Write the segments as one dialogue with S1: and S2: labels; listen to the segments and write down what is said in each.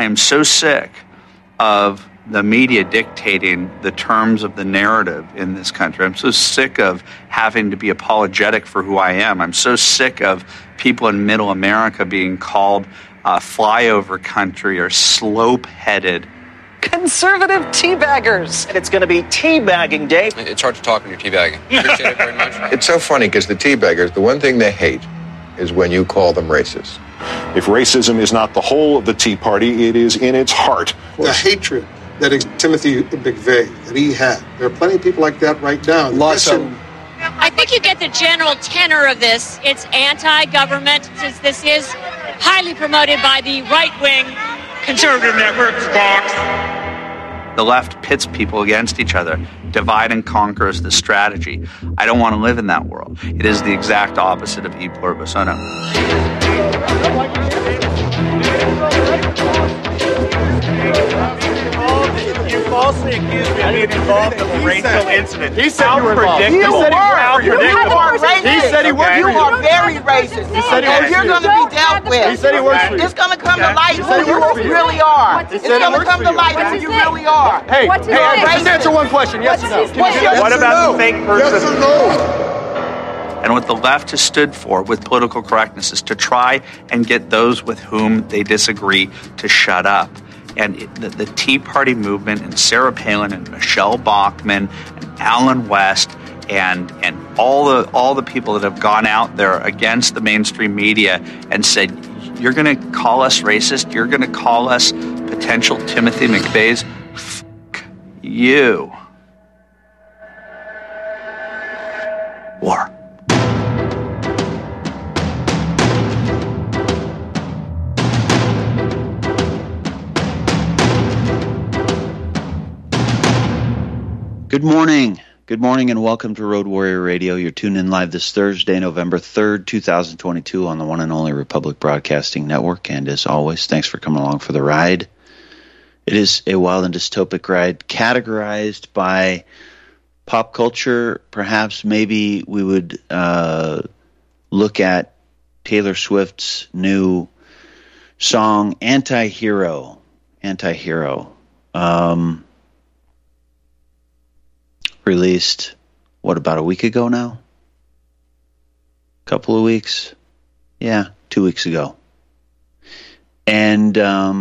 S1: am so sick of the media dictating the terms of the narrative in this country. I'm so sick of having to be apologetic for who I am. I'm so sick of people in middle America being called flyover country or slope-headed.
S2: Conservative teabaggers.
S3: And it's going to be teabagging day.
S4: It's hard to talk when you're teabagging. Appreciate it very much.
S5: It's so funny because the teabaggers, the one thing they hate is when you call them racist.
S6: If racism is not the whole of the Tea Party, it is in its heart.
S7: The hatred that Timothy McVeigh, that he had. There are plenty of people like that right now.
S3: Lots of them.
S8: I think you get the general tenor of this. It's anti-government, since this is highly promoted by the right-wing conservative networks. Fox.
S1: The left pits people against each other. Divide and conquer is the strategy. I don't want to live in that world. It is the exact opposite of e pluribus unum.
S3: You falsely accused me of being involved in a racial incident.
S9: He said you were involved.
S3: He said he were.
S9: You are very racist.
S3: He said he was.
S9: You're going to be dealt with.
S3: He said he works for you.
S9: It's going to come to light who you really are. It's going to come to light who you really are.
S3: Hey, just answer one question. Yes or no? What about the fake person?
S7: Yes or no?
S1: And what the left has stood for with political correctness is to try and get those with whom they disagree to shut up. And the Tea Party movement and Sarah Palin and Michelle Bachmann and Alan West and all the people that have gone out there against the mainstream media and said, you're going to call us racist, you're going to call us potential Timothy McVeighs, fuck you. War.
S10: Good morning. Good morning and welcome to Road Warrior Radio. You're tuned in live this Thursday, November 3rd, 2022 on the one and only Republic Broadcasting Network. And as always, thanks for coming along for the ride. It is a wild and dystopic ride categorized by pop culture. Perhaps maybe we would look at Taylor Swift's new song, Anti-Hero. Released, about a week ago now? Couple of weeks? Yeah, 2 weeks ago. And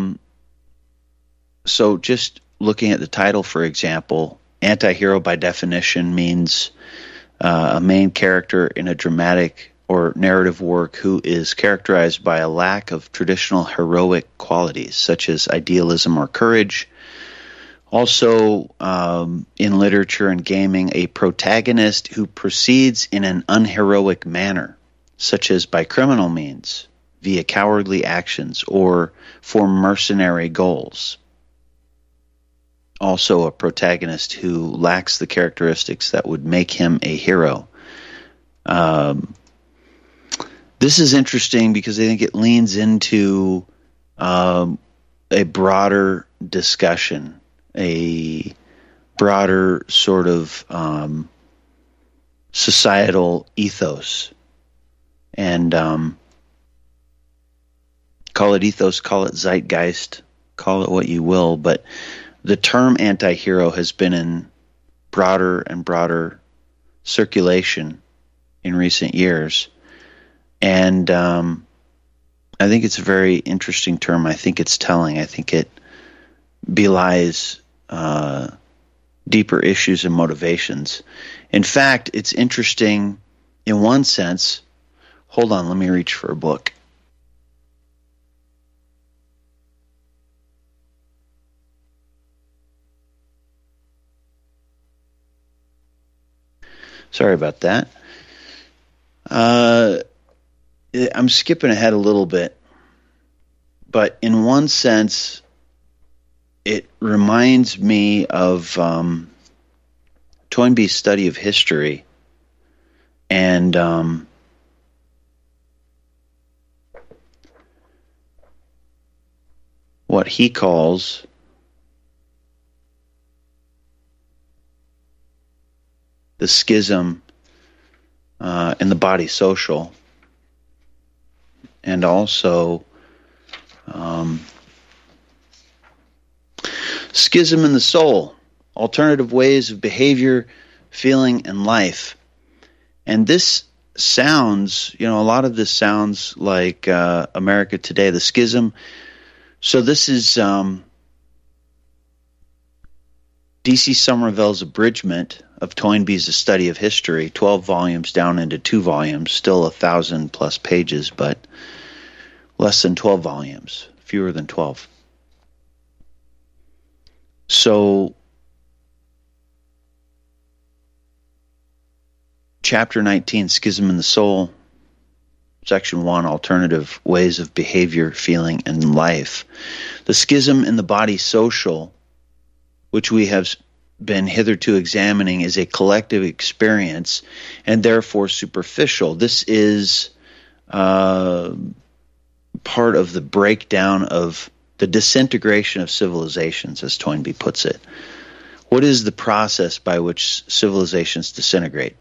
S10: so just looking at the title, for example, anti-hero by definition means a main character in a dramatic or narrative work who is characterized by a lack of traditional heroic qualities, such as idealism or courage. Also, in literature and gaming, a protagonist who proceeds in an unheroic manner, such as by criminal means, via cowardly actions, or for mercenary goals. Also, a protagonist who lacks the characteristics that would make him a hero. This is interesting because I think it leans into a broader discussion, a broader sort of societal ethos. And call it ethos, call it zeitgeist, call it what you will, but the term anti-hero has been in broader and broader circulation in recent years. And I think it's a very interesting term. I think it's telling. I think it belies deeper issues and motivations. In fact, it's interesting in one sense. Hold on, let me reach for a book. Sorry about that. I'm skipping ahead a little bit, but in one sense, it reminds me of Toynbee's study of history and what he calls the schism in the body social, and also Schism in the soul, alternative ways of behavior, feeling, and life. And this sounds, a lot of this sounds like America Today, the schism. So this is D.C. Somerville's abridgment of Toynbee's A Study of History, 12 volumes down into 2 volumes, still 1,000+ pages, but less than 12 volumes, fewer than 12. So, Chapter 19, Schism in the Soul, Section 1, Alternative Ways of Behavior, Feeling, and Life. The schism in the body social, which we have been hitherto examining, is a collective experience and therefore superficial. This is part of the breakdown of the disintegration of civilizations, as Toynbee puts it. What is the process by which civilizations disintegrate?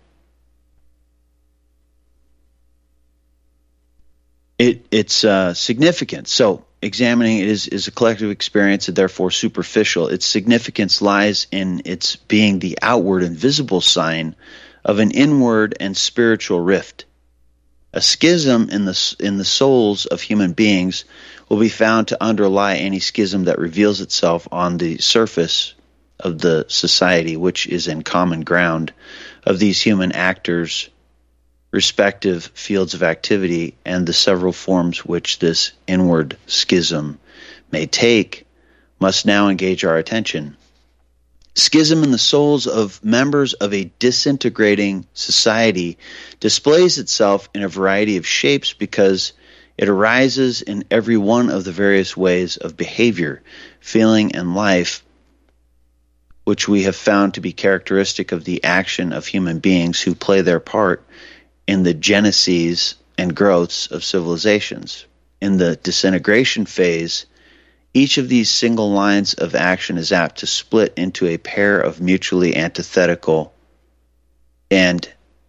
S10: It's significant. So examining it is a collective experience and therefore superficial. Its significance lies in its being the outward and visible sign of an inward and spiritual rift. A schism in the souls of human beings will be found to underlie any schism that reveals itself on the surface of the society, which is in common ground of these human actors' respective fields of activity, and the several forms which this inward schism may take must now engage our attention. Schism in the souls of members of a disintegrating society displays itself in a variety of shapes because it arises in every one of the various ways of behavior, feeling, and life which we have found to be characteristic of the action of human beings who play their part in the geneses and growths of civilizations. In the disintegration phase, each of these single lines of action is apt to split into a pair of mutually antithetical and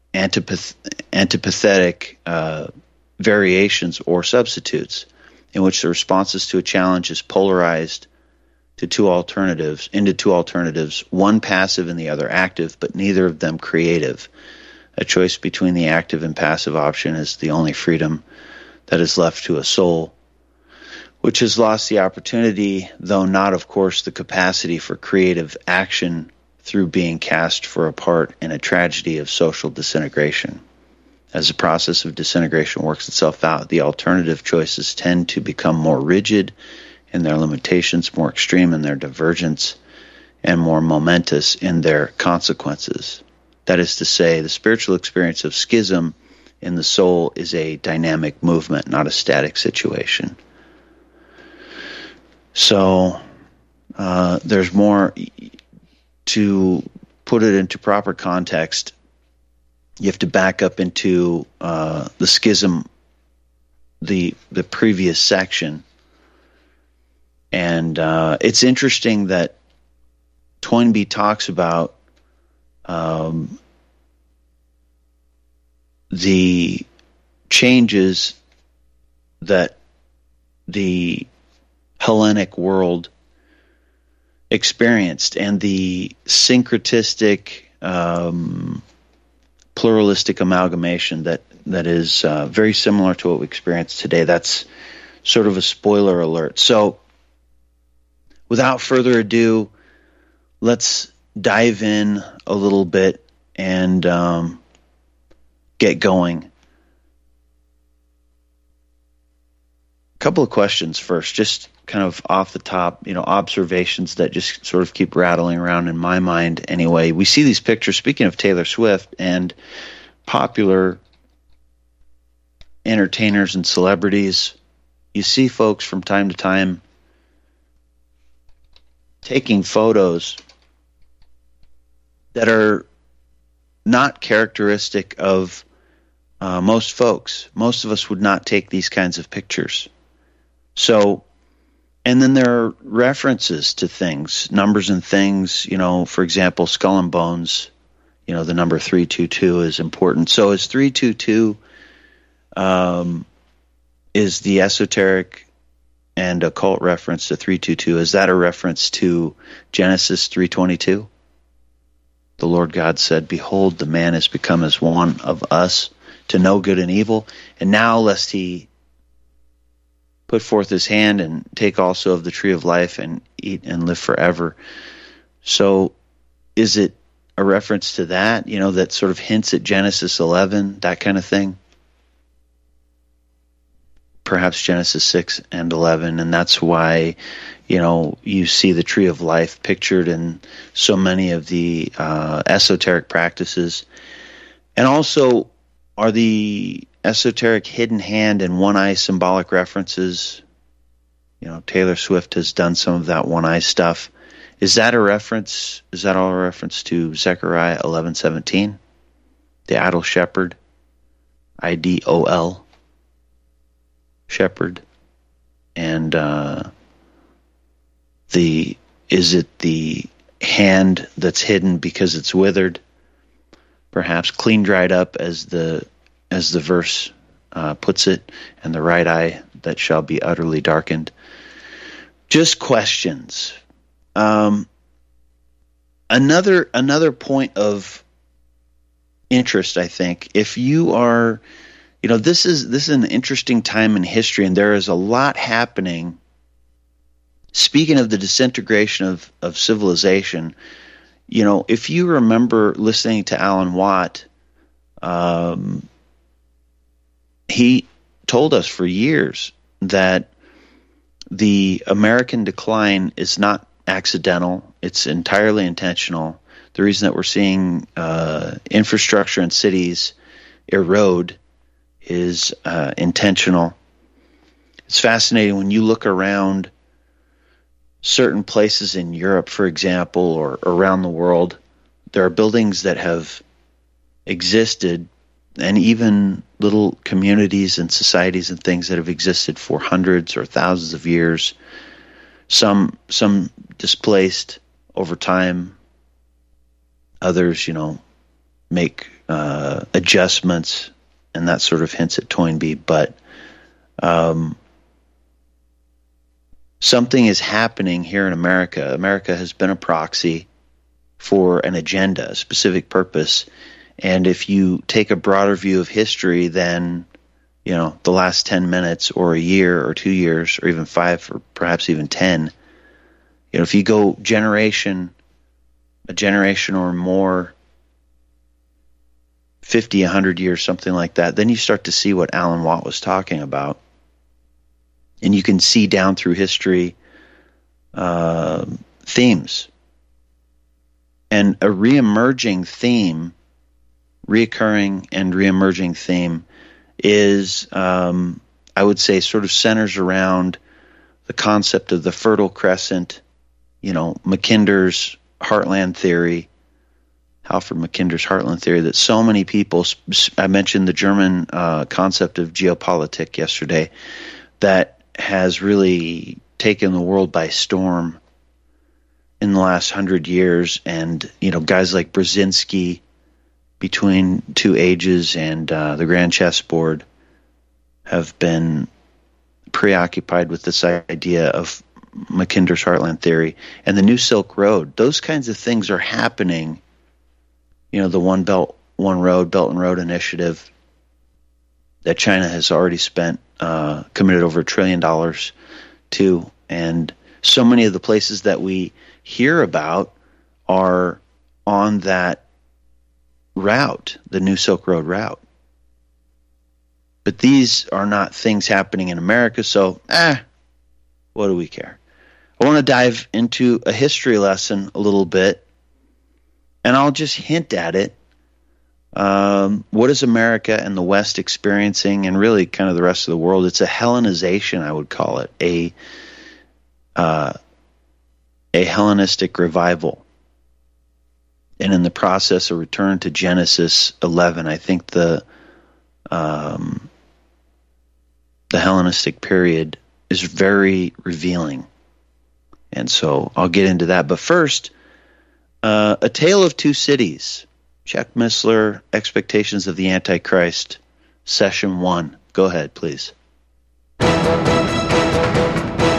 S10: antipathetic variations or substitutes, in which the responses to a challenge is polarized into two alternatives, one passive and the other active, but neither of them creative. A choice between the active and passive option is the only freedom that is left to a soul, which has lost the opportunity, though not, of course, the capacity for creative action through being cast for a part in a tragedy of social disintegration. As the process of disintegration works itself out, the alternative choices tend to become more rigid in their limitations, more extreme in their divergence, and more momentous in their consequences. That is to say, the spiritual experience of schism in the soul is a dynamic movement, not a static situation. So there's more. To put it into proper context, you have to back up into the schism, the previous section. And it's interesting that Toynbee talks about the changes that the Hellenic world experienced and the syncretistic, pluralistic amalgamation that is very similar to what we experience today. That's sort of a spoiler alert. So without further ado, let's dive in a little bit and get going. A couple of questions first, just kind of off the top, observations that just sort of keep rattling around in my mind anyway. We see these pictures, speaking of Taylor Swift and popular entertainers and celebrities, you see folks from time to time taking photos that are not characteristic of most folks. Most of us would not take these kinds of pictures. So, and then there are references to things, numbers and things, for example, Skull and Bones, the number 322 is important. So is 322 is the esoteric and occult reference to 3:22, is that a reference to Genesis 3:22? The Lord God said, "Behold, the man has become as one of us, to know good and evil, and now lest he put forth his hand and take also of the tree of life and eat and live forever." So is it a reference to that, that sort of hints at Genesis 11, that kind of thing? Perhaps Genesis 6 and 11, and that's why, you see the tree of life pictured in so many of the esoteric practices. And also, are the esoteric hidden hand and one eye symbolic references? Taylor Swift has done some of that one eye stuff. Is that a reference? Is that all a reference to Zechariah 11:17? The idol shepherd, IDOL, shepherd, and is it the hand that's hidden because it's withered? Perhaps clean dried up, as the verse puts it, and the right eye that shall be utterly darkened. Just questions. Another point of interest, I think, if you are, this is an interesting time in history, and there is a lot happening. Speaking of the disintegration of civilization, if you remember listening to Alan Watt, he told us for years that the American decline is not accidental. It's entirely intentional. The reason that we're seeing infrastructure in cities erode is intentional. It's fascinating when you look around certain places in Europe, for example, or around the world. There are buildings that have existed, and even little communities and societies and things that have existed for hundreds or thousands of years. Some displaced over time. Others, make adjustments, and that sort of hints at Toynbee. But something is happening here in America. America has been a proxy for an agenda, a specific purpose. And if you take a broader view of history than, the last 10 minutes or a year or 2 years or even 5 or perhaps even 10, if you go a generation or more, 50, 100 years, something like that, then you start to see what Alan Watt was talking about. And you can see down through history themes. And a reemerging theme, reoccurring and reemerging theme, is, I would say, sort of centers around the concept of the Fertile Crescent, Mackinder's Heartland Theory, Alfred Mackinder's Heartland Theory, that so many people, I mentioned the German concept of geopolitik yesterday, that has really taken the world by storm in the last 100 years. And, guys like Brzezinski, Between Two Ages, and the Grand Chessboard have been preoccupied with this idea of Mackinder's Heartland Theory and the New Silk Road. Those kinds of things are happening. The One Belt, One Road, Belt and Road Initiative that China has already committed over $1 trillion to. And so many of the places that we hear about are on that route, the New Silk Road route. But these are not things happening in America, so what do we care? I want to dive into a history lesson a little bit, and I'll just hint at it. What is America and the West experiencing, and really kind of the rest of the world? It's a Hellenization, I would call it, a Hellenistic revival. And in the process, a return to Genesis 11. I think the Hellenistic period is very revealing. And so I'll get into that. But first, A Tale of Two Cities. Chuck Missler, Expectations of the Antichrist, Session 1. Go ahead, please.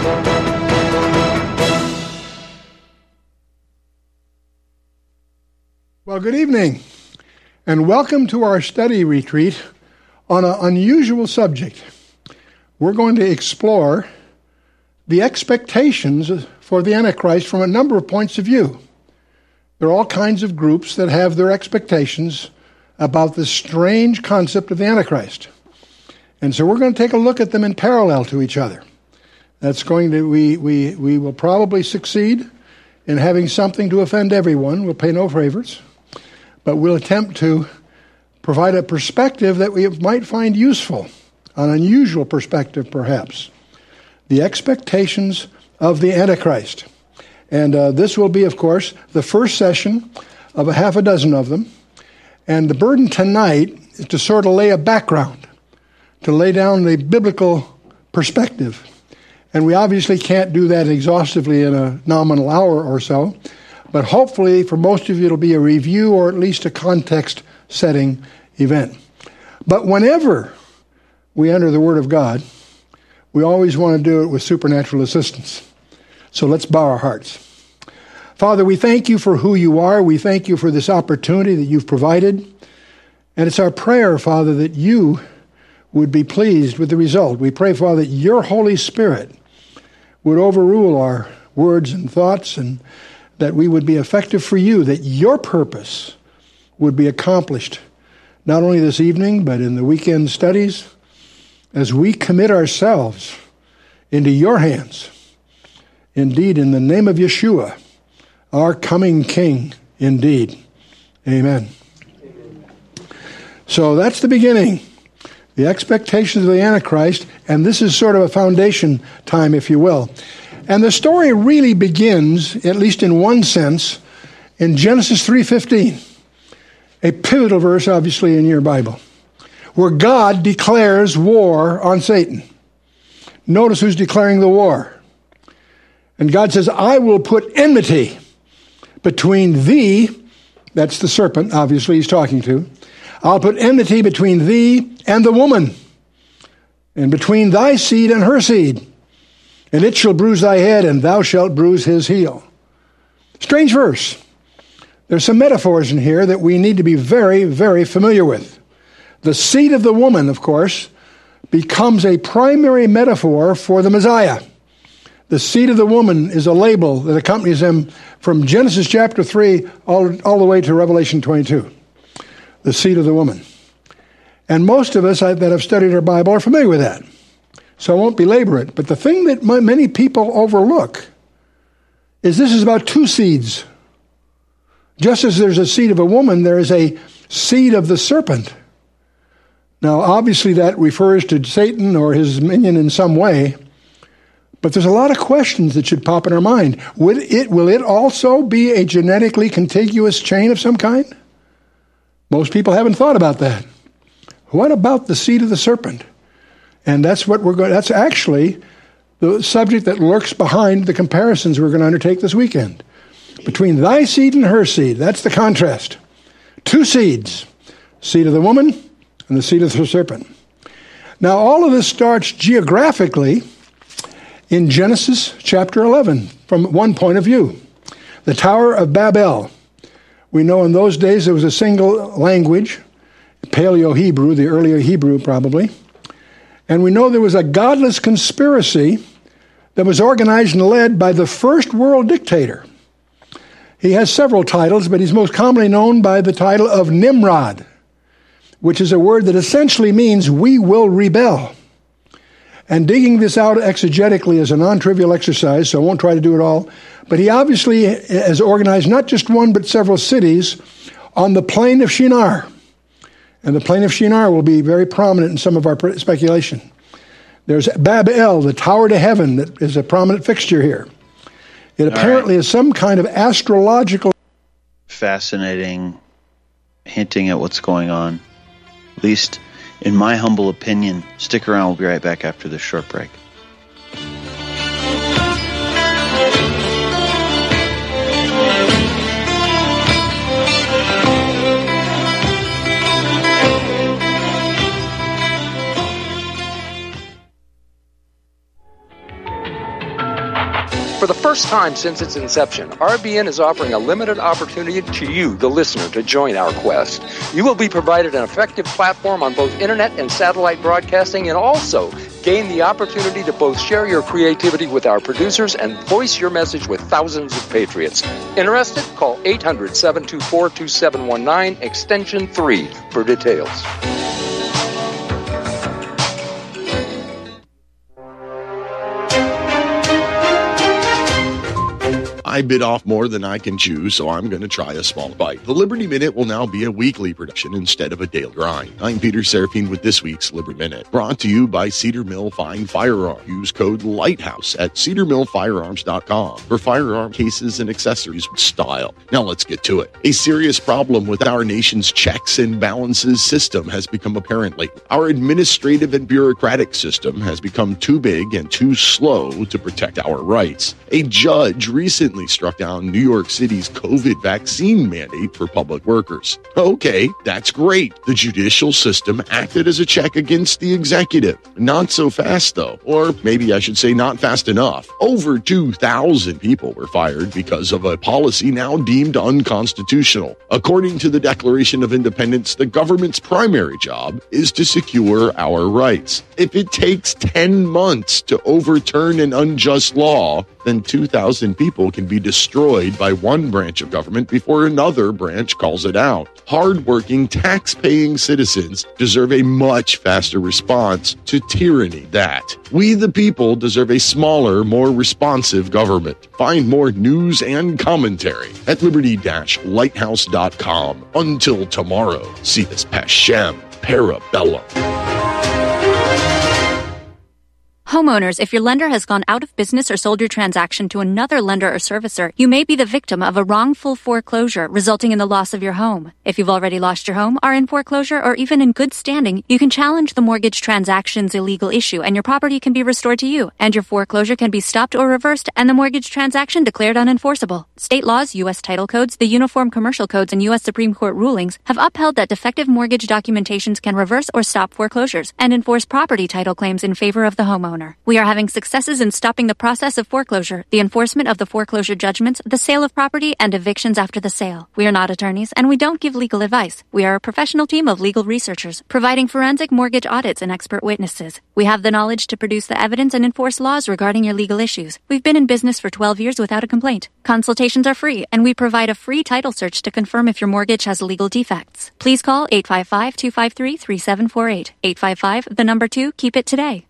S11: Well, good evening, and welcome to our study retreat on an unusual subject. We're going to explore the expectations for the Antichrist from a number of points of view. There are all kinds of groups that have their expectations about this strange concept of the Antichrist. And so we're going to take a look at them in parallel to each other. That's going to, we will probably succeed in having something to offend everyone. We'll pay no favors. But we'll attempt to provide a perspective that we might find useful, an unusual perspective perhaps. The expectations of the Antichrist. And this will be, of course, the first session of a half a dozen of them. And the burden tonight is to sort of lay a background, to lay down the biblical perspective. And we obviously can't do that exhaustively in a nominal hour or so. But hopefully, for most of you, it'll be a review or at least a context-setting event. But whenever we enter the Word of God, we always want to do it with supernatural assistance. So let's bow our hearts. Father, we thank you for who you are. We thank you for this opportunity that you've provided. And it's our prayer, Father, that you would be pleased with the result. We pray, Father, that your Holy Spirit would overrule our words and thoughts, and that we would be effective for you, that your purpose would be accomplished, not only this evening, but in the weekend studies, as we commit ourselves into your hands. Indeed, in the name of Yeshua, our coming King, indeed. Amen. So that's the beginning, the expectations of the Antichrist, and this is sort of a foundation time, if you will. And the story really begins, at least in one sense, in Genesis 3:15, a pivotal verse, obviously, in your Bible, where God declares war on Satan. Notice who's declaring the war. And God says, I will put enmity between thee, that's the serpent, obviously, he's talking to. I'll put enmity between thee and the woman, and between thy seed and her seed. And it shall bruise thy head, and thou shalt bruise his heel. Strange verse. There's some metaphors in here that we need to be very, very familiar with. The seed of the woman, of course, becomes a primary metaphor for the Messiah. The seed of the woman is a label that accompanies him from Genesis chapter 3 all the way to Revelation 22. The seed of the woman. And most of us that have studied our Bible are familiar with that. So I won't belabor it. But the thing that many people overlook is this is about two seeds. Just as there's a seed of a woman, there is a seed of the serpent. Now, obviously that refers to Satan or his minion in some way. But there's a lot of questions that should pop in our mind. Will it also be a genetically contiguous chain of some kind? Most people haven't thought about that. What about the seed of the serpent? And that's what that's actually the subject that lurks behind the comparisons we're going to undertake this weekend. Between thy seed and her seed, that's the contrast. Two seeds, seed of the woman and the seed of the serpent. Now, all of this starts geographically in Genesis chapter 11, from one point of view. The Tower of Babel. We know in those days there was a single language, Paleo-Hebrew, the earlier Hebrew probably. And we know there was a godless conspiracy that was organized and led by the first world dictator. He has several titles, but he's most commonly known by the title of Nimrod, which is a word that essentially means we will rebel. And digging this out exegetically is a non-trivial exercise, so I won't try to do it all. But he obviously has organized not just one, but several cities on the plain of Shinar. And the plain of Shinar will be very prominent in some of our speculation. There's Babel, the tower to heaven, that is a prominent fixture here. It apparently is some kind of astrological...
S10: Fascinating, hinting at what's going on. At least, in my humble opinion. Stick around, we'll be right back after this short break.
S12: For the first time since its inception, RBN is offering a limited opportunity to you, the listener, to join our quest. You will be provided an effective platform on both internet and satellite broadcasting, and also gain the opportunity to both share your creativity with our producers and voice your message with thousands of patriots. Interested? Call 800-724-2719, extension 3 for details.
S13: I bit off more than I can chew, so I'm going to try a small bite. The Liberty Minute will now be a weekly production instead of a daily grind. I'm Peter Serafine with this week's Liberty Minute, brought to you by Cedar Mill Fine Firearm. Use code LIGHTHOUSE at cedarmillfirearms.com for firearm cases and accessories with style. Now let's get to it. A serious problem with our nation's checks and balances system has become apparent lately. Our administrative and bureaucratic system has become too big and too slow to protect our rights. A judge recently struck down New York City's COVID vaccine mandate for public workers. Okay, that's great. The judicial system acted as a check against the executive. Not so fast, though. Or maybe I should say not fast enough. Over 2,000 people were fired because of a policy now deemed unconstitutional. According to the Declaration of Independence, the government's primary job is to secure our rights. If it takes 10 months to overturn an unjust law, then 2,000 people can be destroyed by one branch of government before another branch calls it out. Hardworking, tax-paying citizens deserve a much faster response to tyranny that. We the people deserve a smaller, more responsive government. Find more news and commentary at liberty-lighthouse.com. Until tomorrow, Cetus Pashem Parabellum.
S14: Homeowners, if your lender has gone out of business or sold your transaction to another lender or servicer, you may be the victim of a wrongful foreclosure, resulting in the loss of your home. If you've already lost your home, are in foreclosure, or even in good standing, you can challenge the mortgage transaction's illegal issue, and your property can be restored to you, and your foreclosure can be stopped or reversed, and the mortgage transaction declared unenforceable. State laws, U.S. title codes, the Uniform Commercial Codes, and U.S. Supreme Court rulings have upheld that defective mortgage documentations can reverse or stop foreclosures and enforce property title claims in favor of the homeowner. We are having successes in stopping the process of foreclosure, the enforcement of the foreclosure judgments, the sale of property, and evictions after the sale. We are not attorneys, and we don't give legal advice. We are a professional team of legal researchers, providing forensic mortgage audits and expert witnesses. We have the knowledge to produce the evidence and enforce laws regarding your legal issues. We've been in business for 12 years without a complaint. Consultations are free, and we provide a free title search to confirm if your mortgage has legal defects. Please call 855-253-3748. 855, 2, keep it today.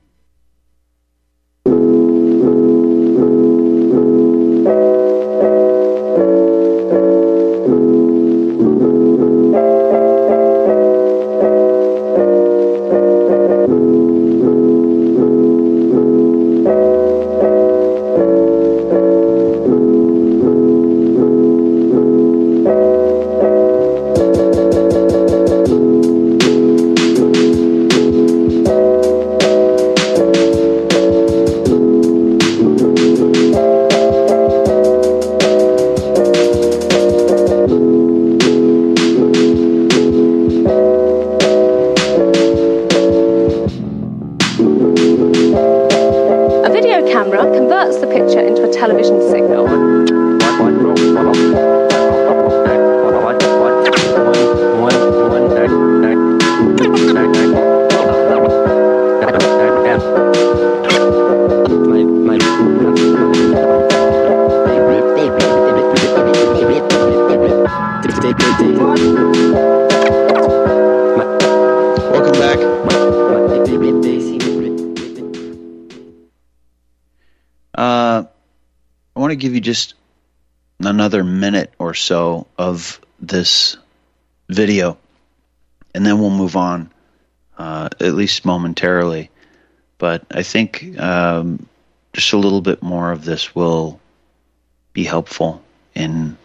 S14: Give you just another minute or so of this video, and then we'll move on, at least momentarily. But I think just a little bit more of this will be helpful in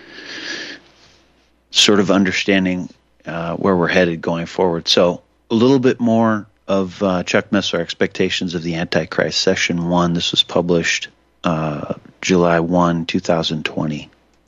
S14: sort of understanding where we're headed going forward. So a little bit more of Chuck Missler, Expectations of the Antichrist, Session 1. This was published July 1, 2020.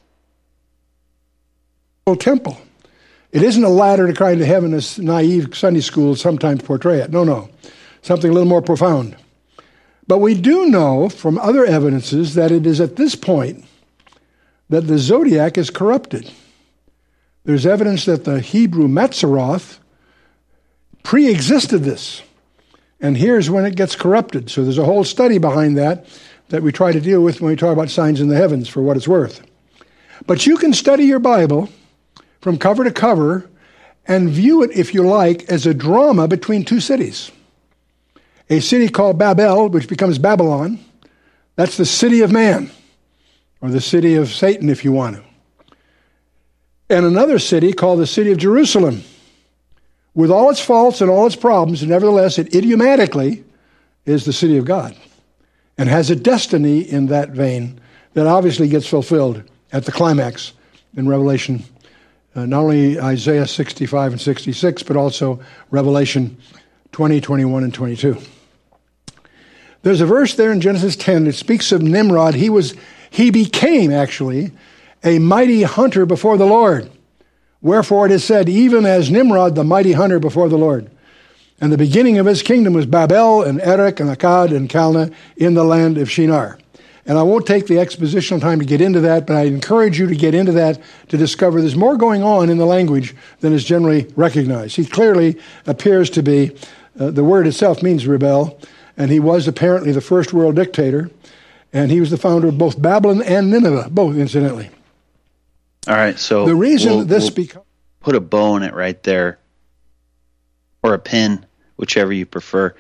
S11: Temple. It isn't a ladder to climb to heaven as naive Sunday schools sometimes portray it. No. Something a little more profound. But we do know from other evidences that it is at this point that the zodiac is corrupted. There's evidence that the Hebrew Mazzaroth pre-existed this. And here's when it gets corrupted. So there's a whole study behind that we try to deal with when we talk about signs in the heavens, for what it's worth. But you can study your Bible from cover to cover and view it, if you like, as a drama between two cities. A city called Babel, which becomes Babylon. That's the city of man, or the city of Satan, if you want to. And another city called the city of Jerusalem, with all its faults and all its problems, and nevertheless, it idiomatically is the city of God and has a destiny in that vein that obviously gets fulfilled at the climax in Revelation, not only Isaiah 65 and 66, but also Revelation 20, 21, and 22. There's a verse there in Genesis 10 that speaks of Nimrod. He became, actually, a mighty hunter before the Lord. Wherefore it is said, even as Nimrod, the mighty hunter before the Lord. And the beginning of his kingdom was Babel and Erech and Akkad and Calneh in the land of Shinar. And I won't take the expositional time to get into that, but I encourage you to get into that to discover there's more going on in the language than is generally recognized. He clearly appears to be, the word itself means rebel, and he was apparently the first world dictator, and he was the founder of both Babylon and Nineveh, both incidentally.
S10: All right, so
S11: the reason this becomes...
S10: Put a bow in it right there, or a pin, whichever you prefer.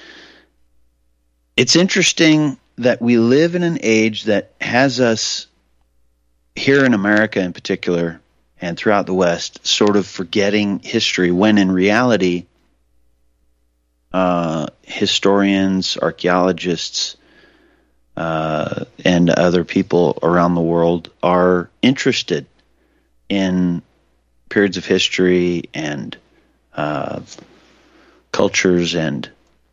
S10: It's interesting that we live in an age that has us, here in America in particular, and throughout the West, sort of forgetting history, when in reality, historians, archaeologists, and other people around the world are interested in periods of history and cultures, and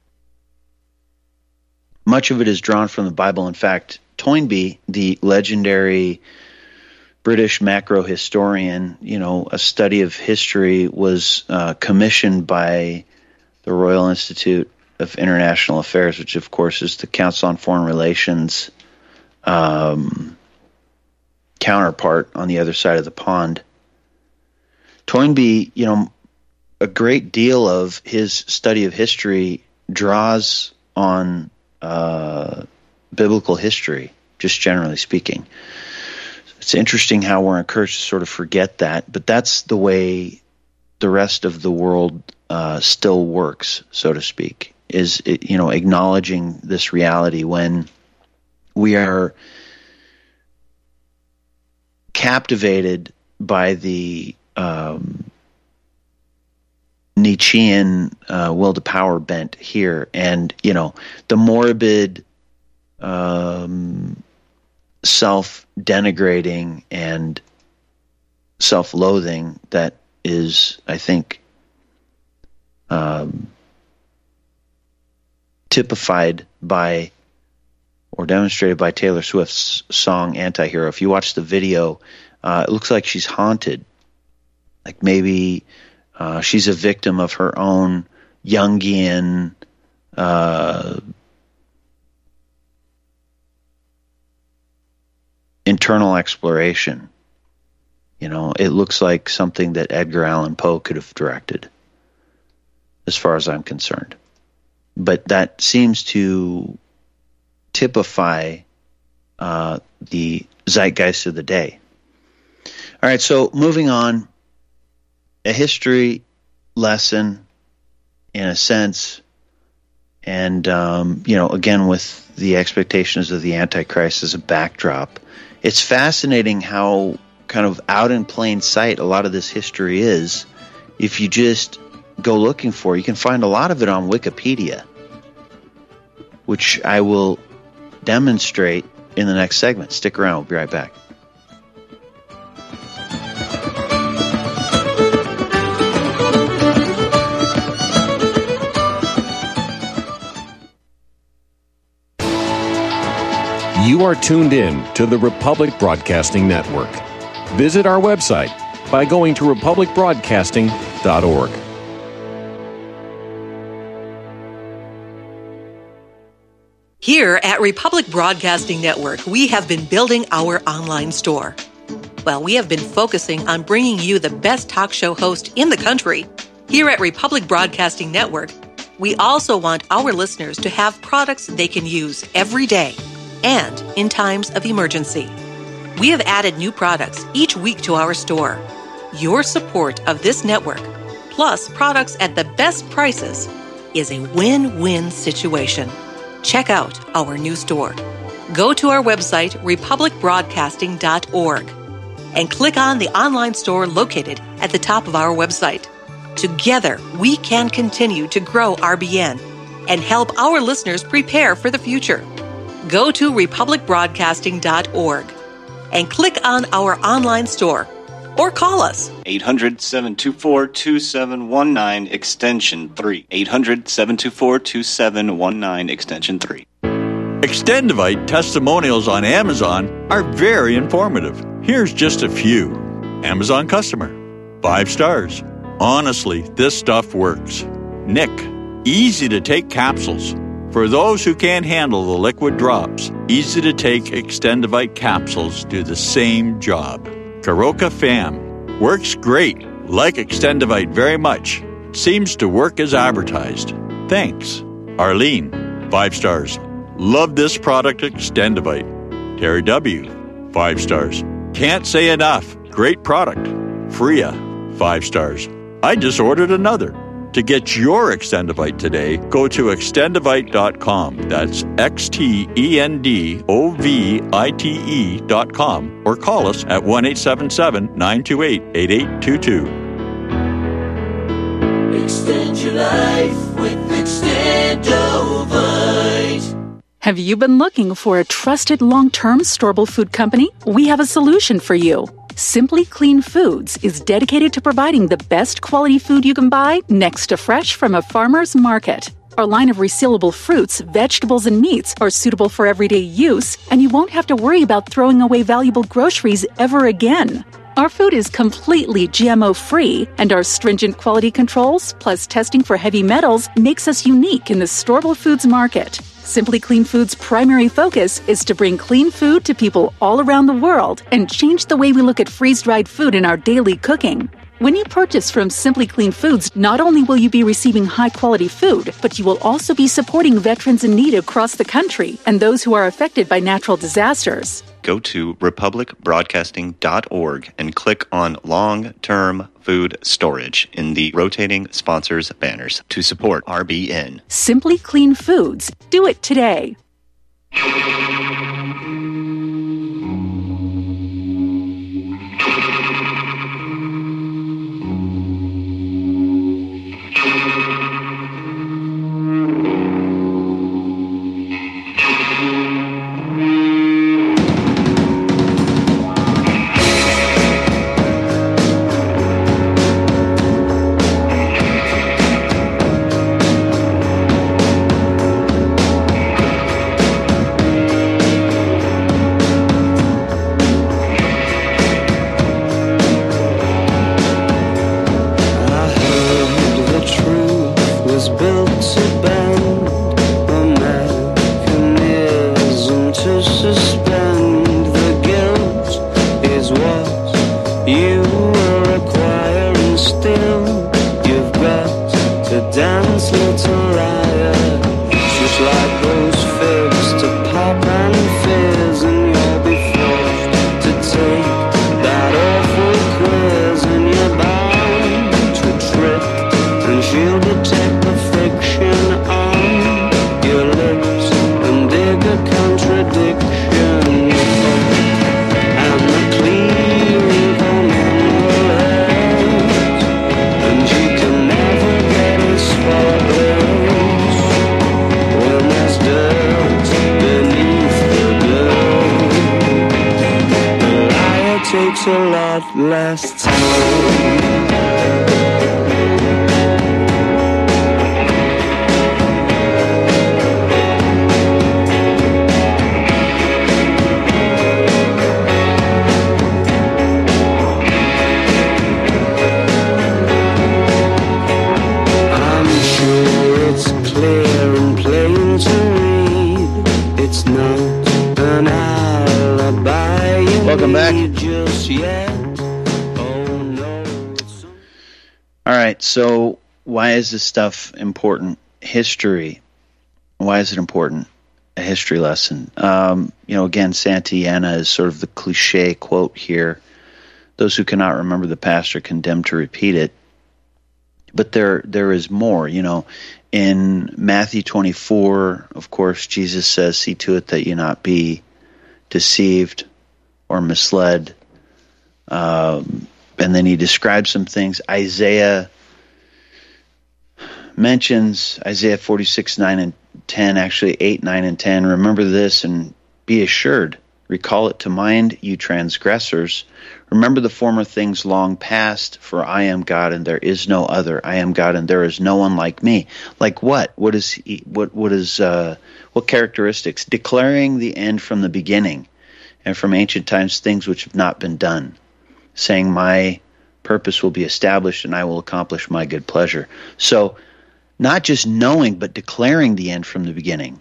S10: much of it is drawn from the Bible. In fact, Toynbee, the legendary British macro historian, a study of history was commissioned by the Royal Institute of International Affairs, which of course is the Council on Foreign Relations counterpart on the other side of the pond. Toynbee, a great deal of his study of history draws on biblical history, just generally speaking. It's interesting how we're encouraged to sort of forget that, but that's the way the rest of the world still works, so to speak, is acknowledging this reality when we are captivated by the Nietzschean will to power bent here, and the morbid self-denigrating and self-loathing that is, I think, typified by or demonstrated by Taylor Swift's song Anti-Hero. If you watch the video, it looks like she's haunted. Like maybe she's a victim of her own Jungian internal exploration. It looks like something that Edgar Allan Poe could have directed, as far as I'm concerned. But that seems to typify the zeitgeist of the day. All right, so moving on, a history lesson in a sense, and again with the expectations of the Antichrist as a backdrop. It's fascinating how kind of out in plain sight a lot of this history is. If you just go looking for it, you can find a lot of it on Wikipedia, which I will demonstrate in the next segment. Stick around, we'll be right back.
S15: You are tuned in to the Republic Broadcasting Network. Visit our website by going to republicbroadcasting.org.
S2: Here at Republic Broadcasting Network, we have been building our online store. Well, we have been focusing on bringing you the best talk show host in the country. Here at Republic Broadcasting Network, we also want our listeners to have products they can use every day and in times of emergency. We have added new products each week to our store. Your support of this network, plus products at the best prices, is a win-win situation. Check out our new store. Go to our website, republicbroadcasting.org, and click on the online store located at the top of our website. Together, we can continue to grow RBN and help our listeners prepare for the future. Go to republicbroadcasting.org and click on our online store or call us.
S16: 800-724-2719, extension 3. 800-724-2719, extension 3.
S17: Extendivite testimonials on Amazon are very informative. Here's just a few. Amazon customer. 5 stars. Honestly, this stuff works. Nick. Easy to take capsules. For those who can't handle the liquid drops, easy to take Extendivite capsules do the same job. Karoka Fam. Works great. Like Extendivite very much. Seems to work as advertised. Thanks. Arlene. 5 stars. Love this product, Extendivite. Terry W. 5 stars. Can't say enough. Great product. Freya. 5 stars. I just ordered another. To get your Extendivite today, go to extendivite.com. That's XTENDOVITE.com or call us at 1-877-928-8822.
S18: Extend your life with Extendovite.
S19: Have you been looking for a trusted long-term storable food company? We have a solution for you. Simply Clean Foods is dedicated to providing the best quality food you can buy next to fresh from a farmer's market. Our line of resealable fruits, vegetables, and meats are suitable for everyday use, and you won't have to worry about throwing away valuable groceries ever again. Our food is completely GMO-free, and our stringent quality controls, plus testing for heavy metals, makes us unique in the storable foods market. Simply Clean Foods' primary focus is to bring clean food to people all around the world and change the way we look at freeze-dried food in our daily cooking. When you purchase from Simply Clean Foods, not only will you be receiving high-quality food, but you will also be supporting veterans in need across the country and those who are affected by natural disasters.
S16: Go to republicbroadcasting.org and click on long-term food storage in the rotating sponsors banners to support RBN.
S19: Simply Clean Foods. Do it today.
S18: takes a lot less time. it's not an alibi.
S10: Welcome back.
S18: Just yet.
S10: All right, so why is this stuff important? History. Why is it important? A history lesson. Again, Santayana is sort of the cliche quote here. Those who cannot remember the past are condemned to repeat it. But there is more. In Matthew 24, of course, Jesus says, "See to it that you not be deceived or misled." And then he describes some things. Isaiah mentions Isaiah 46, 9 and 10, actually 8, 9, and 10. "Remember this and be assured. Recall it to mind, you transgressors. Remember the former things long past, for I am God and there is no other. I am God and there is no one like me." Like what? What characteristics? Declaring the end from the beginning, and from ancient times things which have not been done, saying, "My purpose will be established and I will accomplish my good pleasure." So not just knowing, but declaring the end from the beginning.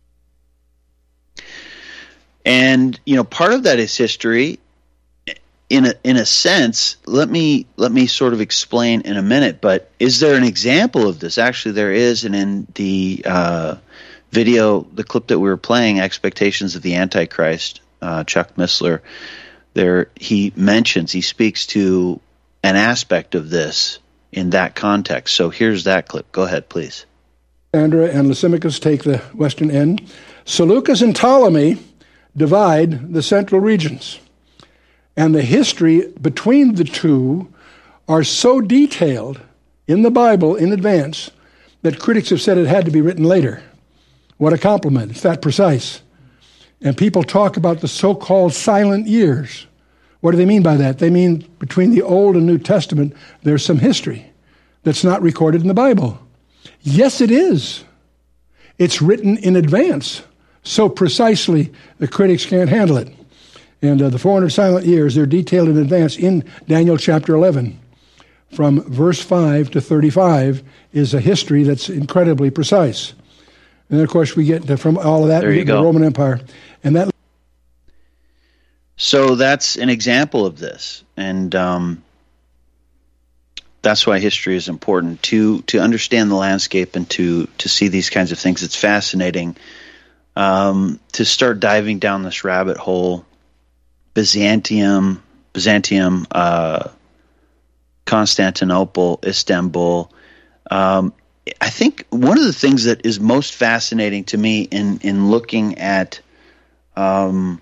S10: And, part of that is history. In a sense, let me sort of explain in a minute, but is there an example of this? Actually, there is, and in the video, the clip that we were playing, Expectations of the Antichrist, Chuck Missler, there he speaks to an aspect of this in that context. So here's that clip. Go ahead, please.
S11: Alexander and Lysimachus take the western end. Seleucus and Ptolemy divide the central regions. And the history between the two are so detailed in the Bible in advance that critics have said it had to be written later. What a compliment. It's that precise. And people talk about the so-called silent years. What do they mean by that? They mean between the Old and New Testament, there's some history that's not recorded in the Bible. Yes, it is. It's written in advance so precisely the critics can't handle it. And the 400 silent years, they're detailed in advance in Daniel chapter 11. From verse 5 to 35 is a history that's incredibly precise. And then, of course, we get from all of that, we get the Roman Empire. And that.
S10: So that's an example of this. And that's why history is important, to understand the landscape and to see these kinds of things. It's fascinating to start diving down this rabbit hole. Byzantium, Constantinople, Istanbul. I think one of the things that is most fascinating to me in looking at sort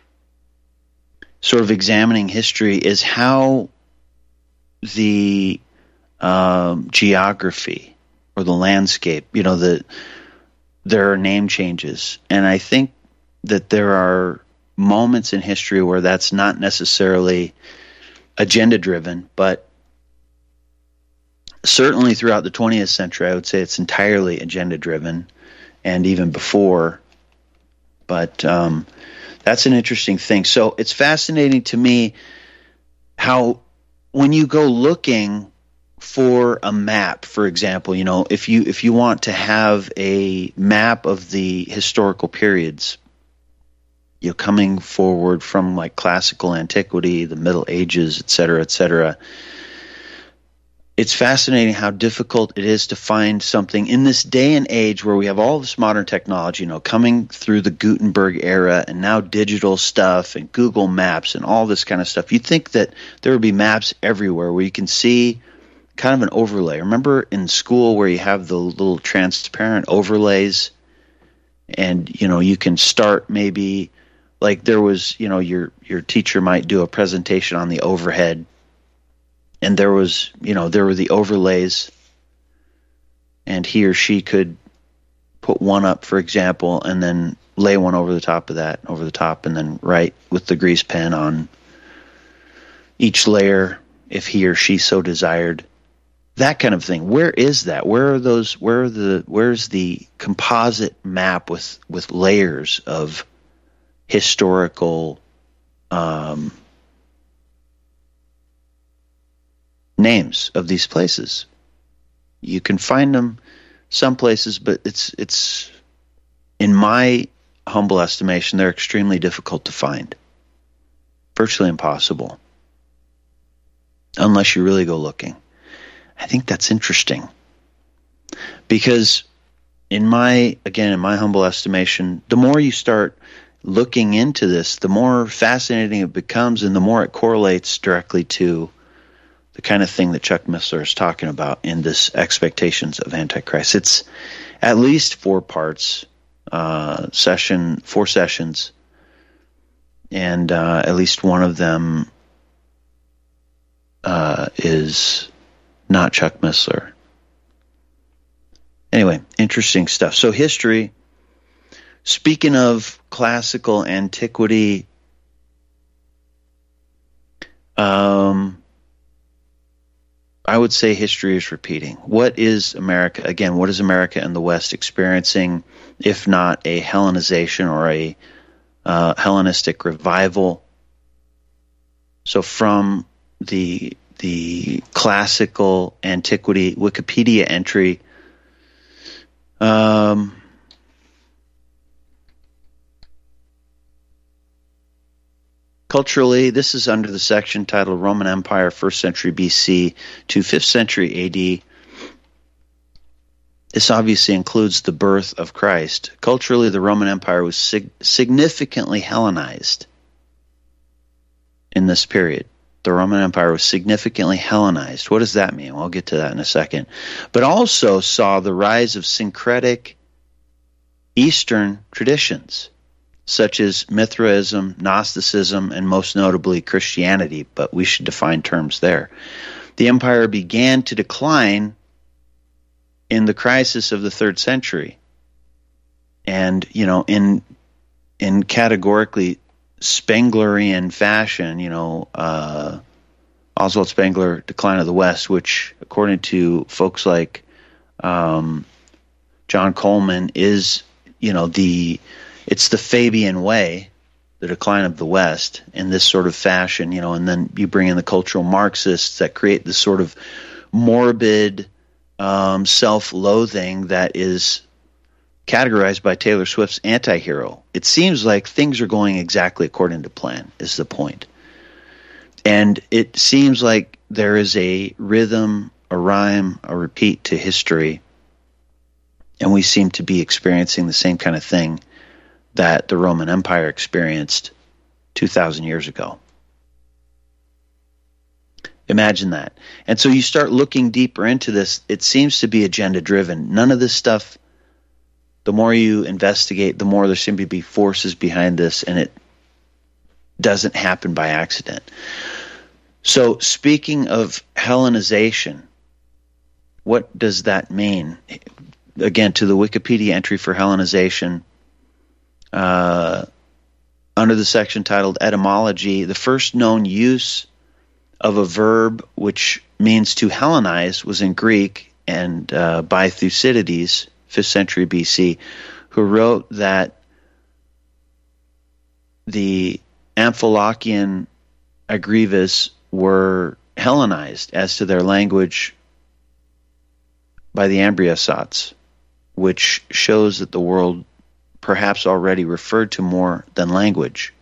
S10: of examining history is how the geography or the landscape, there are name changes. And I think that there are moments in history where that's not necessarily agenda-driven, but certainly throughout the 20th century, I would say it's entirely agenda-driven, and even before. But that's an interesting thing. So it's fascinating to me how when you go looking for a map, for example, if you want to have a map of the historical periods, coming forward from like classical antiquity, the Middle Ages, et cetera, it's fascinating how difficult it is to find something in this day and age where we have all this modern technology, coming through the Gutenberg era and now digital stuff and Google Maps and all this kind of stuff. You'd think that there would be maps everywhere where you can see kind of an overlay. Remember in school where you have the little transparent overlays and, you can start maybe like there was, your teacher might do a presentation on the overhead, and there was, there were the overlays, and he or she could put one up, for example, and then lay one over the top of that, and then write with the grease pen on each layer if he or she so desired. That kind of thing. Where is that? Where's the composite map with layers of historical names of these places? You can find them some places, but it's in my humble estimation, they're extremely difficult to find. Virtually impossible. Unless you really go looking. I think that's interesting. Because in my humble estimation, the more you start looking into this, the more fascinating it becomes and the more it correlates directly to the kind of thing that Chuck Missler is talking about in this Expectations of Antichrist. It's at least 4 parts, 4 sessions, and at least one of them is not Chuck Missler. Anyway, interesting stuff. So history, speaking of classical antiquity, I would say history is repeating. What is America, again, what is America and the West experiencing, if not a Hellenization or a Hellenistic revival? So from the classical antiquity Wikipedia entry, culturally, this is under the section titled Roman Empire, 1st century BC to 5th century AD. This obviously includes the birth of Christ. Culturally, the Roman Empire was significantly Hellenized in this period. The Roman Empire was significantly Hellenized. What does that mean? Well, I'll get to that in a second. But also saw the rise of syncretic Eastern traditions, such as Mithraism, Gnosticism, and most notably Christianity, but we should define terms there. The empire began to decline in the crisis of the 3rd century. And, in categorically Spenglerian fashion, Oswald Spengler, Decline of the West, which, according to folks like John Coleman, is, it's the Fabian way, the decline of the West, in this sort of fashion, and then you bring in the cultural Marxists that create this sort of morbid self-loathing that is categorized by Taylor Swift's anti-hero. It seems like things are going exactly according to plan, is the point. And it seems like there is a rhythm, a rhyme, a repeat to history, and we seem to be experiencing the same kind of thing that the Roman Empire experienced 2,000 years ago. Imagine that. And so you start looking deeper into this, it seems to be agenda-driven. None of this stuff, the more you investigate, the more there seem to be forces behind this, and it doesn't happen by accident. So speaking of Hellenization, what does that mean? Again, to the Wikipedia entry for Hellenization, under the section titled Etymology, the first known use of a verb which means to Hellenize was in Greek, and by Thucydides, 5th century BC, who wrote that the Amphilochian Agrives were Hellenized as to their language by the Ambriosots, which shows that the world perhaps already referred to more than language.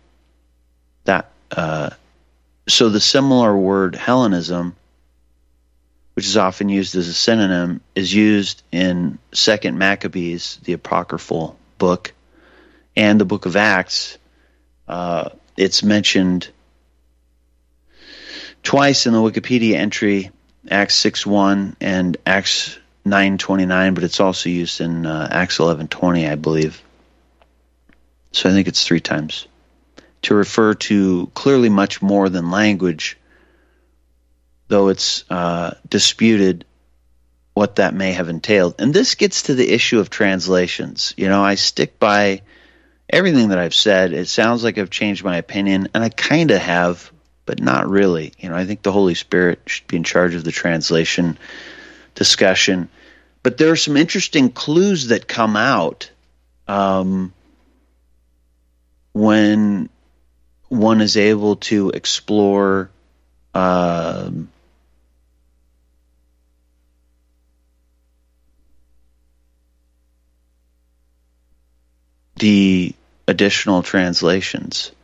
S10: So the similar word Hellenism, which is often used as a synonym, is used in 2nd Maccabees, the apocryphal book, and the book of Acts. It's mentioned twice in the Wikipedia entry, Acts 6:1 and Acts 9:29, but it's also used in Acts 11:20, I believe. So I think it's 3 times, to refer to clearly much more than language, though it's disputed what that may have entailed. And this gets to the issue of translations. I stick by everything that I've said. It sounds like I've changed my opinion, and I kind of have, but not really. I think the Holy Spirit should be in charge of the translation discussion. But there are some interesting clues that come out when one is able to explore the additional translations.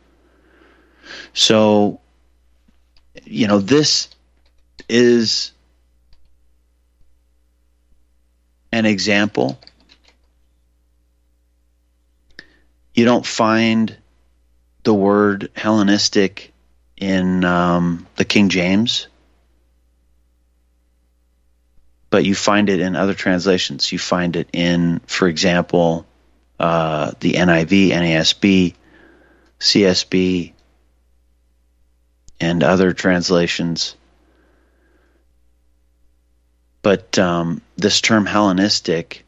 S10: So, this is an example. You don't find the word Hellenistic in the King James, but you find it in other translations. You find it in, for example, the NIV, NASB, CSB, and other translations. But this term Hellenistic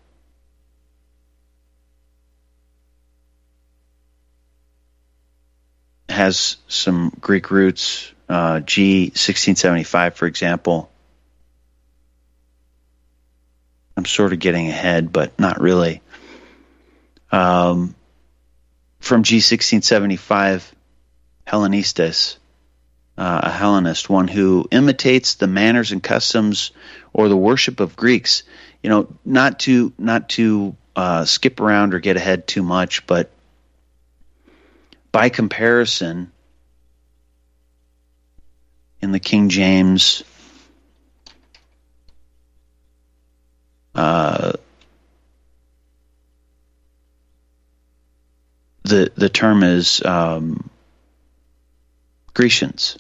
S10: has some Greek roots. G1675, for example. I'm sort of getting ahead, but not really. From G1675, Hellenistes, a Hellenist, one who imitates the manners and customs or the worship of Greeks. Not to skip around or get ahead too much, but by comparison, in the King James, the term is Grecians.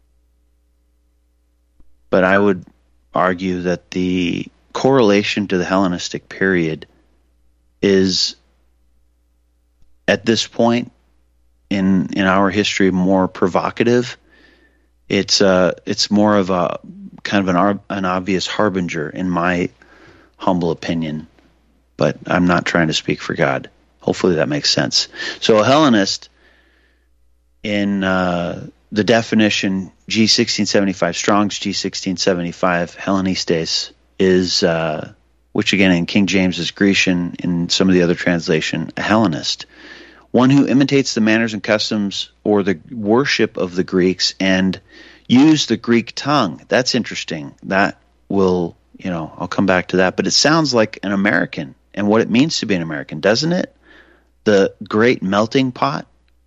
S10: But I would argue that the correlation to the Hellenistic period is, at this point in our history, more provocative. It's more of a kind of an obvious harbinger, in my humble opinion. But I'm not trying to speak for God. Hopefully that makes sense. So a Hellenist, in the definition G1675, Strong's G1675, Hellenistes is, which again in King James is Grecian, in some of the other translation, a Hellenist. One who imitates the manners and customs or the worship of the Greeks and use the Greek tongue. That's interesting. That will, I'll come back to that. But it sounds like an American and what it means to be an American, doesn't it? The great melting pot.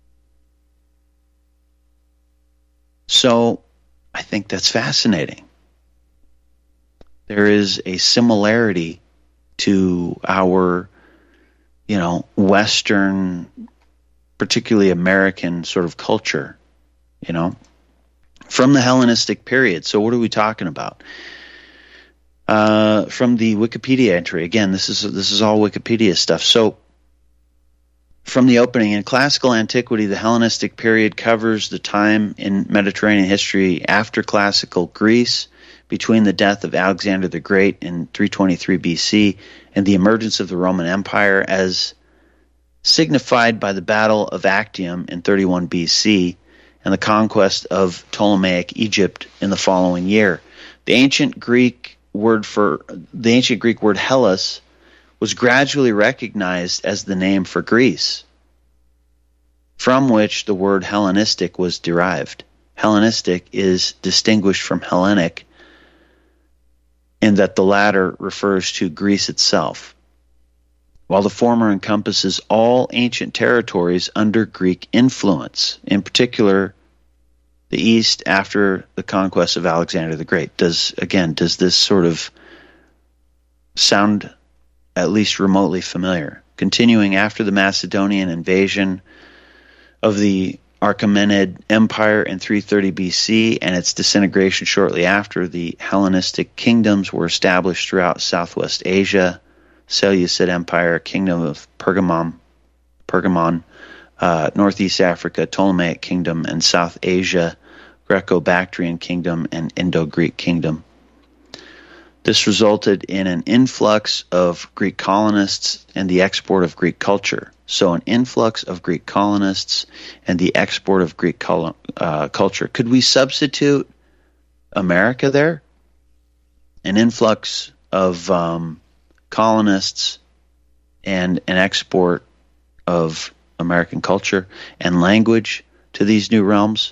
S10: So I think that's fascinating. There is a similarity to our, Western, particularly American sort of culture, from the Hellenistic period. So what are we talking about? From the Wikipedia entry, again, this is all Wikipedia stuff. So from the opening, in classical antiquity, the Hellenistic period covers the time in Mediterranean history after classical Greece, between the death of Alexander the Great in 323 BC and the emergence of the Roman Empire, as signified by the Battle of Actium in 31 BC and the conquest of Ptolemaic Egypt in the following year. The ancient Greek word Hellas was gradually recognized as the name for Greece, from which the word Hellenistic was derived. Hellenistic is distinguished from Hellenic in that the latter refers to Greece itself, while the former encompasses all ancient territories under Greek influence, in particular the East after the conquest of Alexander the Great. Does this sort of sound at least remotely familiar? Continuing after the Macedonian invasion of the Achaemenid Empire in 330 BC and its disintegration shortly after, the Hellenistic kingdoms were established throughout Southwest Asia: Seleucid Empire, Kingdom of Pergamon, Northeast Africa, Ptolemaic Kingdom, and South Asia, Greco-Bactrian Kingdom, and Indo-Greek Kingdom. This resulted in an influx of Greek colonists and the export of Greek culture. So an influx of Greek colonists and the export of Greek culture. Could we substitute America there? An influx of colonists and an export of American culture and language to these new realms,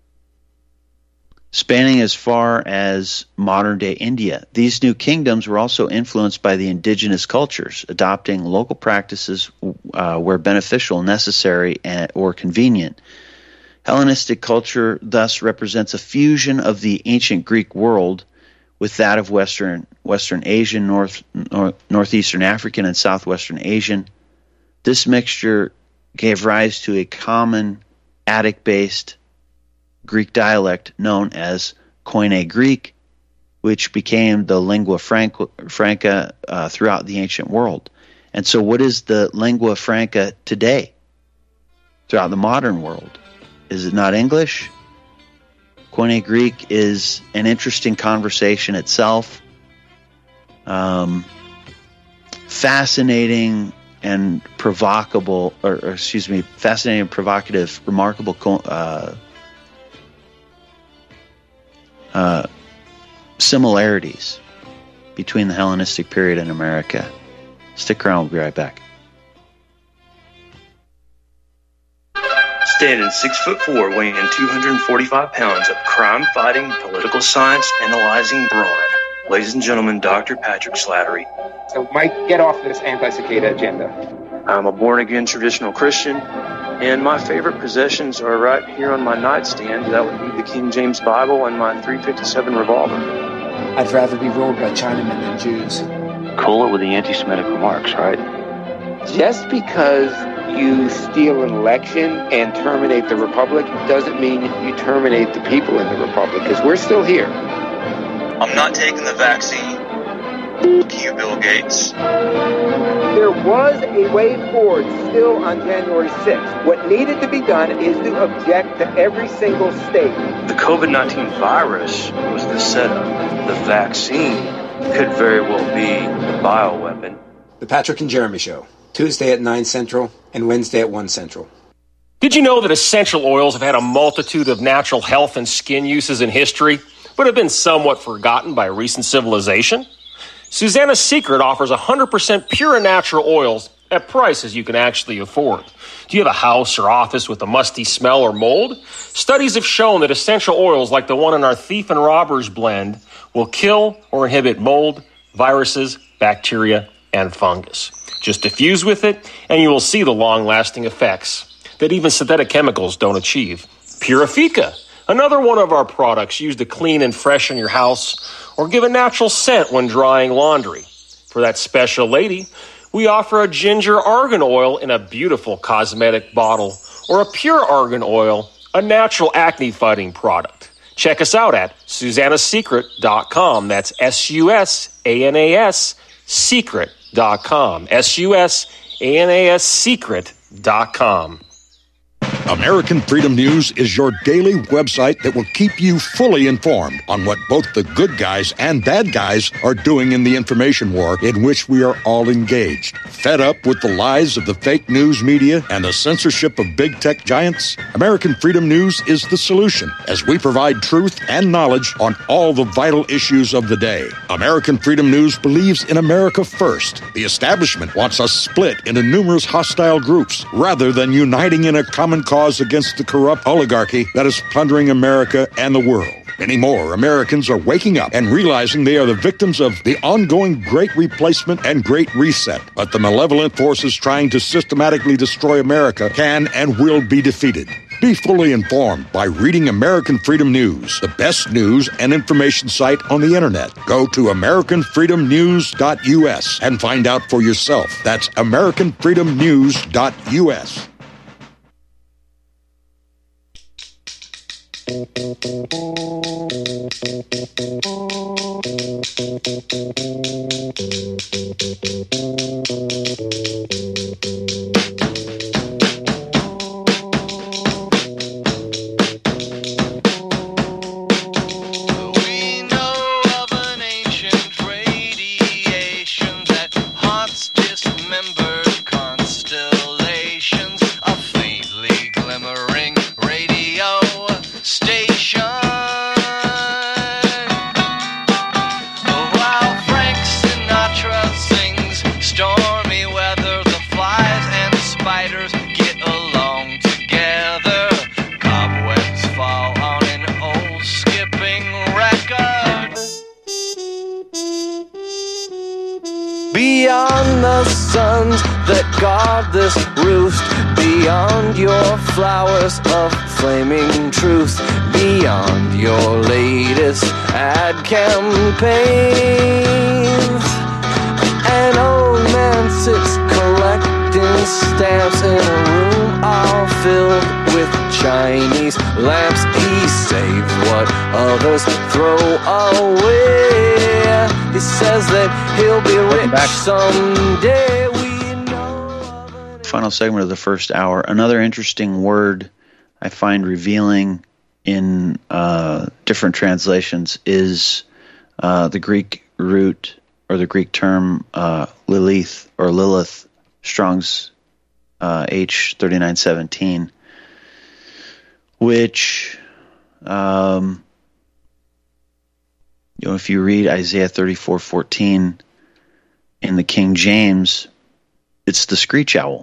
S10: spanning as far as modern-day India. These new kingdoms were also influenced by the indigenous cultures, adopting local practices where beneficial, necessary, or convenient. Hellenistic culture thus represents a fusion of the ancient Greek world with that of Western Asian, Northeastern African, and Southwestern Asian. This mixture gave rise to a common Attic-based Greek dialect known as Koine Greek, which became the lingua franca throughout the ancient world. And so what is the lingua franca today throughout the modern world? Is it not English? Koine Greek is an interesting conversation itself. Fascinating and provocative, remarkable similarities between the Hellenistic period and America. Stick around, we'll be right back.
S20: Standing 6'4", weighing 245 pounds of crime-fighting, political science analyzing brawn. Ladies and gentlemen, Dr. Patrick Slattery.
S12: So, Mike, get off this anti-cicada agenda.
S20: I'm a born-again traditional Christian, and my favorite possessions are right here on my nightstand. That would be the King James Bible and my .357 revolver.
S21: I'd rather be ruled by Chinamen than Jews.
S20: Cool it with the anti-Semitic remarks, right?
S12: Just because you steal an election and terminate the Republic doesn't mean you terminate the people in the Republic, because we're still here.
S20: I'm not taking the vaccine. F*** you, Bill Gates.
S12: There was a way forward still on January 6th. What needed to be done is to object to every single state.
S20: The COVID-19 virus was the setup. The vaccine could very well be the bioweapon.
S21: The Patrick and Jeremy Show, Tuesday at 9 Central and Wednesday at 1 Central.
S22: Did you know that essential oils have had a multitude of natural health and skin uses in history, but have been somewhat forgotten by recent civilization? Susanna's Secret offers 100% pure and natural oils at prices you can actually afford. Do you have a house or office with a musty smell or mold? Studies have shown that essential oils like the one in our Thief and Robbers blend will kill or inhibit mold, viruses, bacteria, and fungus. Just diffuse with it, and you will see the long-lasting effects that even synthetic chemicals don't achieve. Purifica, another one of our products used to clean and freshen your house or give a natural scent when drying laundry. For that special lady, we offer a ginger argan oil in a beautiful cosmetic bottle or a pure argan oil, a natural acne-fighting product. Check us out at susannasecret.com. That's SUSANAS secret.com. SUSANAS secret.com.
S23: American Freedom News is your daily website that will keep you fully informed on what both the good guys and bad guys are doing in the information war in which we are all engaged. Fed up with the lies of the fake news media and the censorship of big tech giants? American Freedom News is the solution, as we provide truth and knowledge on all the vital issues of the day. American Freedom News believes in America first. The establishment wants us split into numerous hostile groups rather than uniting in a common cause against the corrupt oligarchy that is plundering America and the world. Many more Americans are waking up and realizing they are the victims of the ongoing Great Replacement and Great Reset. But the malevolent forces trying to systematically destroy America can and will be defeated. Be fully informed by reading American Freedom News, the best news and information site on the internet. Go to AmericanFreedomNews.us and find out for yourself. That's AmericanFreedomNews.us.
S24: Stormy weather, the flies and spiders
S18: that guard this roost, beyond your flowers of flaming truth, beyond your latest ad campaigns. An old man sits collecting stamps in a room all filled with Chinese lamps. He saved what others throw away. He says that he'll be rich someday.
S10: Final segment of the first hour. Another interesting word I find revealing in different translations is the Greek root or the Greek term Lilith or Lilith, Strong's H3917, which if you read Isaiah 34:14 in the King James, it's the screech owl.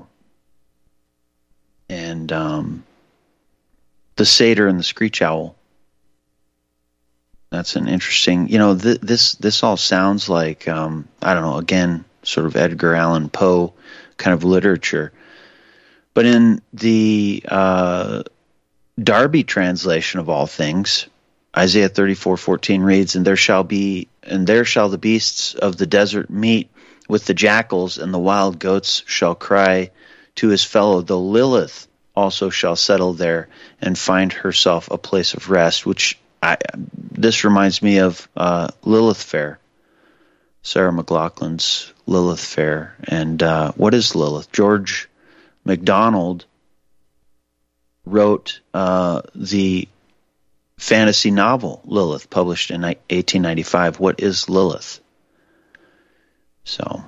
S10: And the satyr and the screech owl. That's an interesting, this all sounds like, I don't know, again, sort of Edgar Allan Poe kind of literature. But in the Darby translation of all things, Isaiah 34:14 reads, And there shall the beasts of the desert meet with the jackals, and the wild goats shall cry to his fellow. The Lilith also shall settle there and find herself a place of rest, which this reminds me of Lilith Fair, Sarah McLachlan's Lilith Fair. And what is Lilith? George MacDonald wrote the fantasy novel Lilith, published in 1895. What is Lilith? So,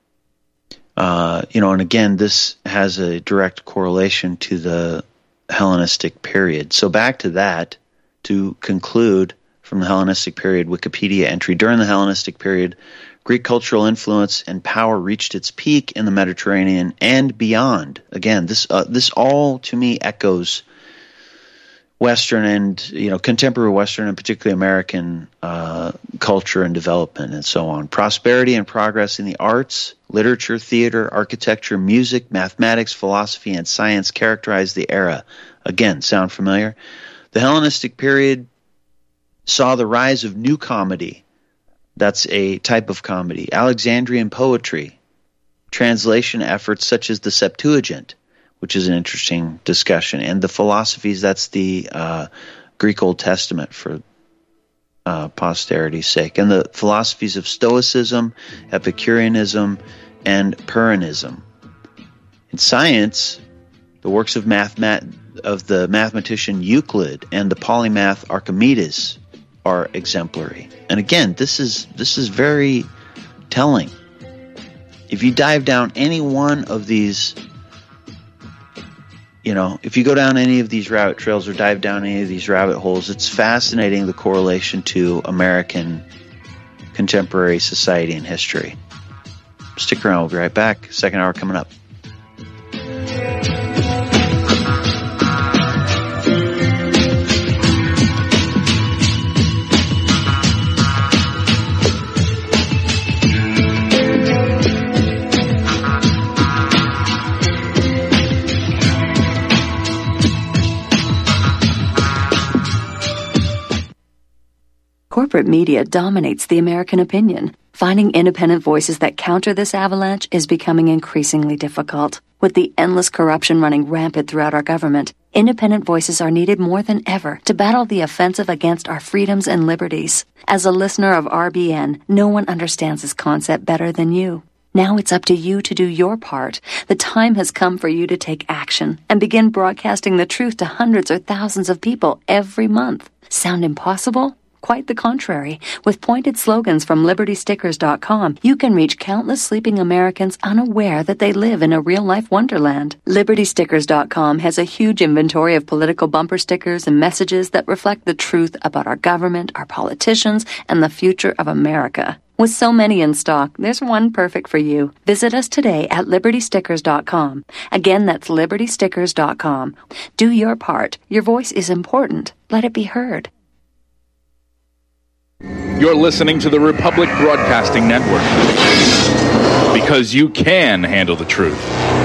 S10: and again, this has a direct correlation to the Hellenistic period. So back to that, to conclude from the Hellenistic period Wikipedia entry. During the Hellenistic period, Greek cultural influence and power reached its peak in the Mediterranean and beyond. Again, this all to me echoes Western and contemporary Western and particularly American culture and development and so on. Prosperity and progress in the arts, literature, theater, architecture, music, mathematics, philosophy, and science characterized the era. Again, sound familiar? The Hellenistic period saw the rise of new comedy. That's a type of comedy. Alexandrian poetry, translation efforts such as the Septuagint, which is an interesting discussion, and the philosophies, that's the Greek Old Testament for posterity's sake, and the philosophies of Stoicism, Epicureanism, and Pyrrhonism. In science, the works of the mathematician Euclid and the polymath Archimedes are exemplary. And again, this is very telling. If you dive down any one of these, if you go down any of these rabbit trails or dive down any of these rabbit holes, it's fascinating the correlation to American contemporary society and history. Stick around, we'll be right back. Second hour coming up.
S4: Corporate media dominates the American opinion. Finding independent voices that counter this avalanche is becoming increasingly difficult. With the endless corruption running rampant throughout our government, independent voices are needed more than ever to battle the offensive against our freedoms and liberties. As a listener of RBN, no one understands this concept better than you. Now it's up to you to do your part. The time has come for you to take action and begin broadcasting the truth to hundreds or thousands of people every month. Sound impossible? Quite the contrary. With pointed slogans from LibertyStickers.com, you can reach countless sleeping Americans unaware that they live in a real-life wonderland. LibertyStickers.com has a huge inventory of political bumper stickers and messages that reflect the truth about our government, our politicians, and the future of America. With so many in stock, there's one perfect for you. Visit us today at LibertyStickers.com. Again, that's LibertyStickers.com. Do your part. Your voice is important. Let it be heard.
S5: You're listening to the Republic Broadcasting Network. because you can handle the truth.